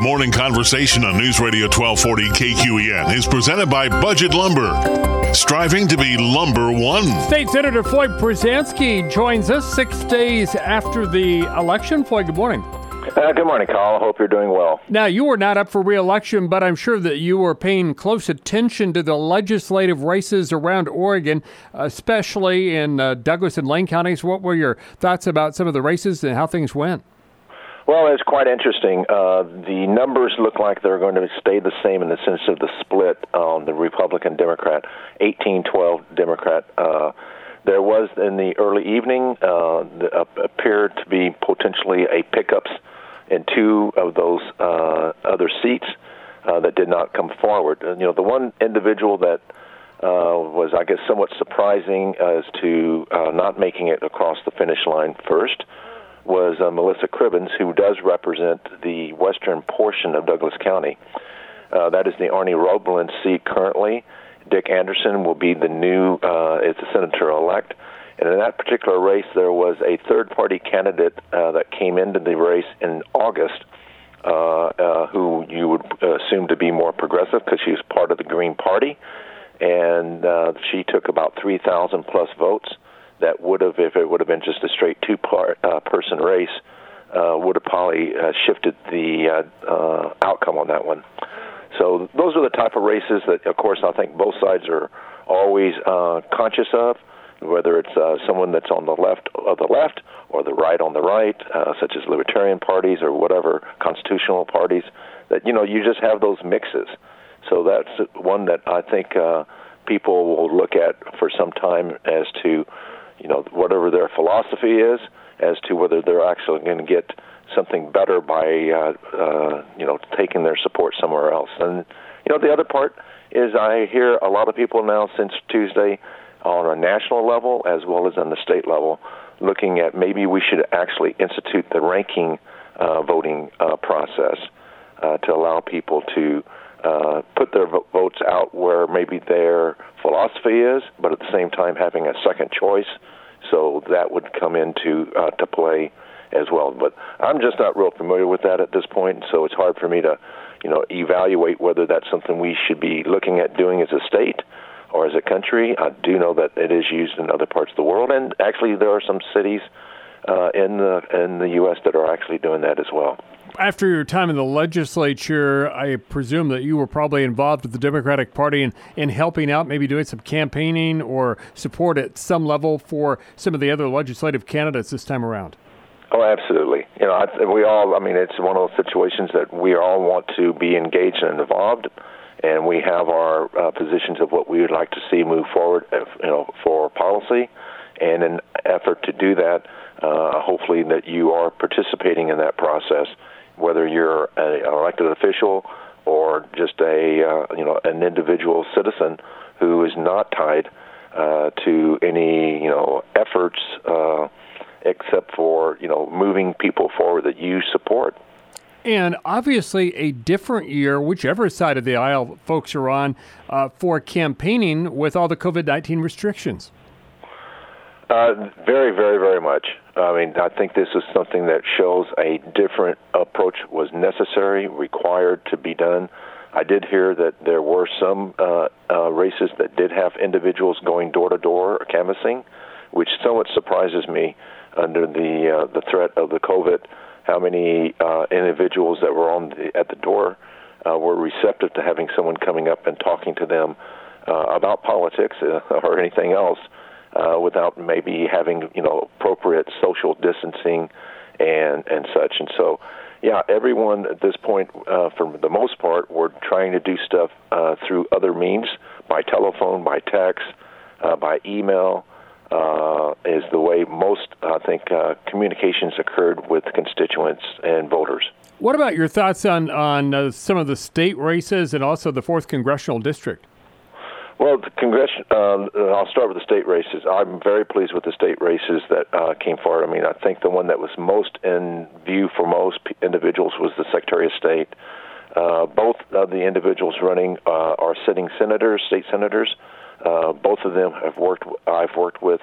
morning conversation on News Radio 1240 KQEN is presented by Budget Lumber, striving to be lumber one. State Senator Floyd Przansky joins us 6 days after the election. Floyd, good morning. Good morning, Carl. I hope you're doing well. Now, you were not up for re-election, but I'm sure that you were paying close attention to the legislative races around Oregon, especially in Douglas and Lane counties. What were your thoughts about some of the races and how things went? Well, it's quite interesting. The numbers look like they're going to stay the same in the sense of the split on the Republican-Democrat, 18-12 Democrat. There was, in the early evening, appeared to be potentially a pickups in two of those other seats that did not come forward. The one individual that was, I guess, somewhat surprising as to not making it across the finish line first was Melissa Cribbins, who does represent the western portion of Douglas County. That is the Arnie Roebland seat currently. Dick Anderson will be the new is the senator-elect. And in that particular race, there was a third-party candidate that came into the race in August who you would assume to be more progressive because she was part of the Green Party. And she took about 3,000-plus votes. That would have, if it would have been just a straight two-person race, would have probably shifted the outcome on that one. So those are the type of races that, of course, I think both sides are always conscious of, whether it's someone that's on the left of the left or the right on the right, such as libertarian parties or whatever, constitutional parties, that, you just have those mixes. So that's one that I think people will look at for some time as to, whatever their philosophy is, as to whether they're actually going to get something better by, taking their support somewhere else. And, the other part is I hear a lot of people now since Tuesday on a national level as well as on the state level looking at maybe we should actually institute the ranking voting process to allow people to put their votes out where maybe their philosophy is, but at the same time having a second choice. So that would come into to play as well. But I'm just not real familiar with that at this point, so it's hard for me to, evaluate whether that's something we should be looking at doing as a state or as a country. I do know that it is used in other parts of the world, and actually there are some cities in the U.S. that are actually doing that as well. After your time in the legislature, I presume that you were probably involved with the Democratic Party in helping out, maybe doing some campaigning or support at some level for some of the other legislative candidates this time around. Oh, absolutely. We all, it's one of those situations that we all want to be engaged and involved, and we have our positions of what we would like to see move forward, for policy. And in an effort to do that, hopefully that you are participating in that process, whether you're an elected official or just an individual citizen who is not tied to any, efforts except for, moving people forward that you support. And obviously a different year, whichever side of the aisle folks are on, for campaigning with all the COVID-19 restrictions. Very, very, very much. I think this is something that shows a different approach was necessary, required to be done. I did hear that there were some races that did have individuals going door-to-door canvassing, which somewhat surprises me under the threat of the COVID, how many individuals that were at the door were receptive to having someone coming up and talking to them about politics or anything else. Without maybe having, appropriate social distancing and such. And so, everyone at this point, for the most part, we're trying to do stuff through other means, by telephone, by text, by email, is the way most, I think, communications occurred with constituents and voters. What about your thoughts on some of the state races and also the 4th Congressional District? Well, I'll start with the state races. I'm very pleased with the state races that came forward. I think the one that was most in view for most individuals was the Secretary of State. Both of the individuals running are sitting senators, state senators. Both of them I've worked with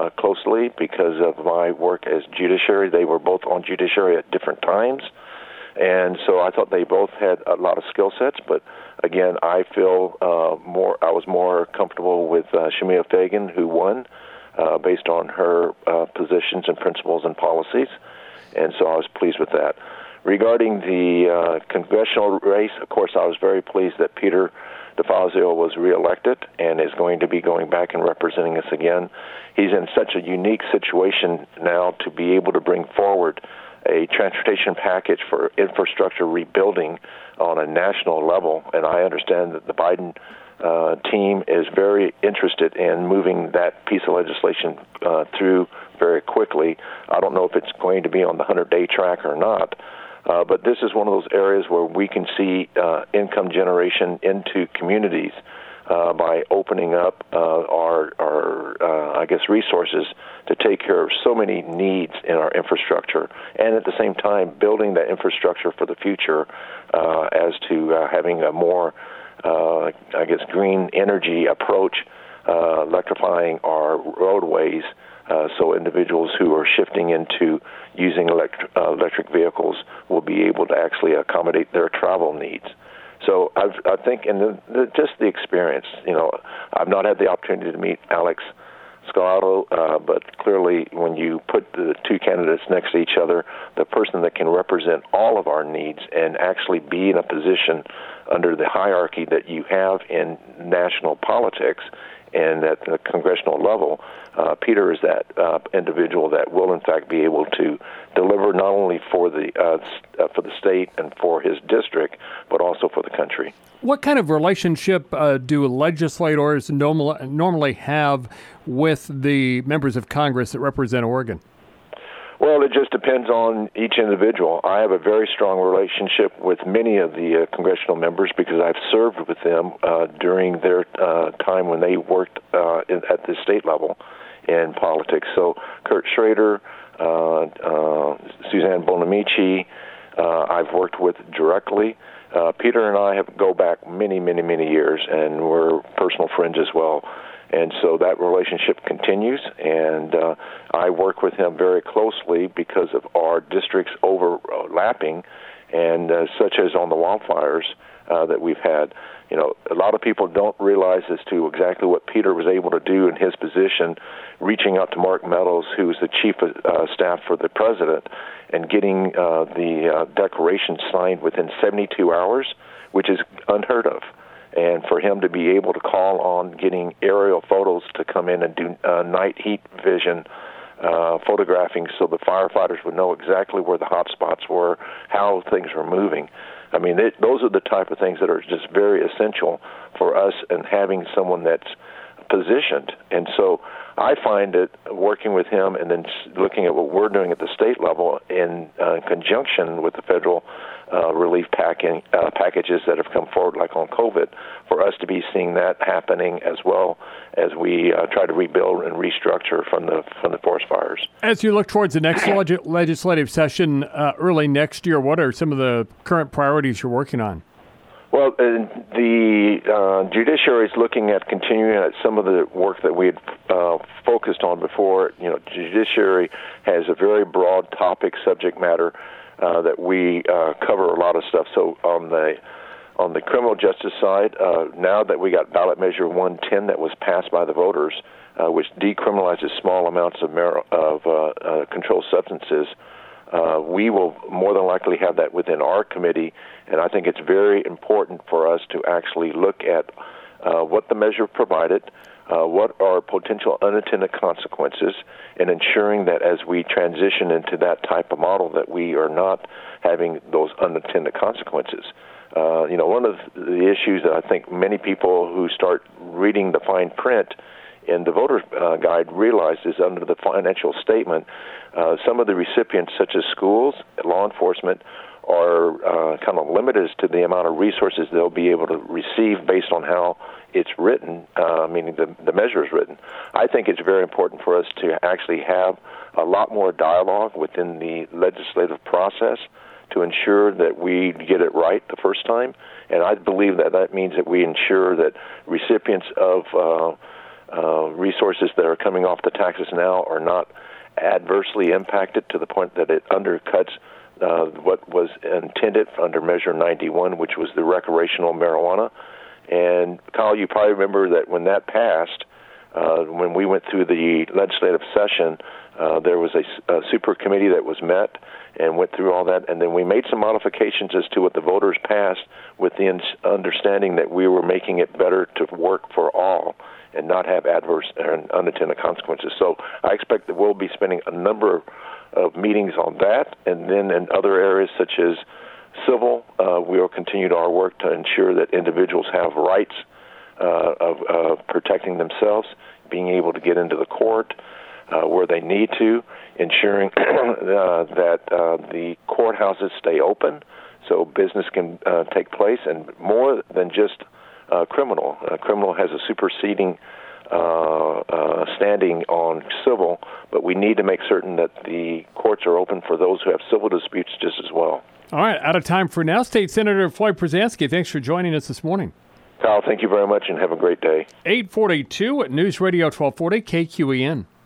closely because of my work as judiciary. They were both on judiciary at different times. And so I thought they both had a lot of skill sets, but again, I feel I was more comfortable with Shemia Fagan, who won based on her positions and principles and policies, and so I was pleased with that. Regarding the congressional race, of course, I was very pleased that Peter DeFazio was reelected and is going to be going back and representing us again. He's in such a unique situation now to be able to bring forward a transportation package for infrastructure rebuilding on a national level, and I understand that the Biden team is very interested in moving that piece of legislation through very quickly. I don't know if it's going to be on the 100-day track or not, but this is one of those areas where we can see income generation into communities by opening up our resources to take care of so many needs in our infrastructure, and at the same time building that infrastructure for the future as to having a more, green energy approach, electrifying our roadways so individuals who are shifting into using electric vehicles will be able to actually accommodate their travel needs. So I think, and just the experience, I've not had the opportunity to meet Alex Scalado, but clearly when you put the two candidates next to each other, the person that can represent all of our needs and actually be in a position under the hierarchy that you have in national politics and at the congressional level, Peter is that individual that will, in fact, be able to deliver not only for the state and for his district, but also for the country. What kind of relationship do legislators normally have with the members of Congress that represent Oregon? Well, it just depends on each individual. I have a very strong relationship with many of the congressional members because I've served with them during their time when they worked at the state level in politics. So Kurt Schrader, Suzanne Bonamici, I've worked with directly. Peter and I go back many, many, many years, and we're personal friends as well. And so that relationship continues, and I work with him very closely because of our districts overlapping, and such as on the wildfires that we've had. A lot of people don't realize as to exactly what Peter was able to do in his position, reaching out to Mark Meadows, who is the chief of staff for the president, and getting the declaration signed within 72 hours, which is unheard of. And for him to be able to call on getting aerial photos to come in and do night heat vision photographing so the firefighters would know exactly where the hot spots were, how things were moving. I mean, those are the type of things that are just very essential for us and having someone that's positioned. And so I find it working with him and then looking at what we're doing at the state level in conjunction with the federal relief packages that have come forward, like on COVID, for us to be seeing that happening as well as we try to rebuild and restructure from the forest fires. As you look towards the next legislative session early next year, what are some of the current priorities you're working on? Well, the judiciary is looking at continuing at some of the work that we had focused on before. Judiciary has a very broad topic subject matter that we cover a lot of stuff. So on the criminal justice side, now that we got ballot measure 110 that was passed by the voters, which decriminalizes small amounts of controlled substances, we will more than likely have that within our committee, and I think it's very important for us to actually look at what the measure provided, what are potential unintended consequences, and ensuring that as we transition into that type of model that we are not having those unintended consequences. One of the issues that I think many people who start reading the fine print in the voter guide realize is under the financial statement, some of the recipients, such as schools, law enforcement, are kind of limited to the amount of resources they'll be able to receive based on how it's written, meaning the measure is written. I think it's very important for us to actually have a lot more dialogue within the legislative process to ensure that we get it right the first time. And I believe that means that we ensure that recipients of resources that are coming off the taxes now are not adversely impacted to the point that it undercuts what was intended under Measure 91, which was the recreational marijuana. And, Kyle, you probably remember that when that passed, when we went through the legislative session, there was a super committee that was met and went through all that, and then we made some modifications as to what the voters passed with the understanding that we were making it better to work for all and not have adverse and unintended consequences. So I expect that we'll be spending a number of meetings on that, and then in other areas such as civil, we will continue our work to ensure that individuals have rights of protecting themselves, being able to get into the court where they need to, ensuring that the courthouses stay open so business can take place, and more than just criminal. Criminal has a superseding standing on civil, but we need to make certain that the courts are open for those who have civil disputes just as well. All right, out of time for now. State Senator Floyd Prozanski, thanks for joining us this morning. Kyle, thank you very much, and have a great day. 8:42 at News Radio 1240 KQEN.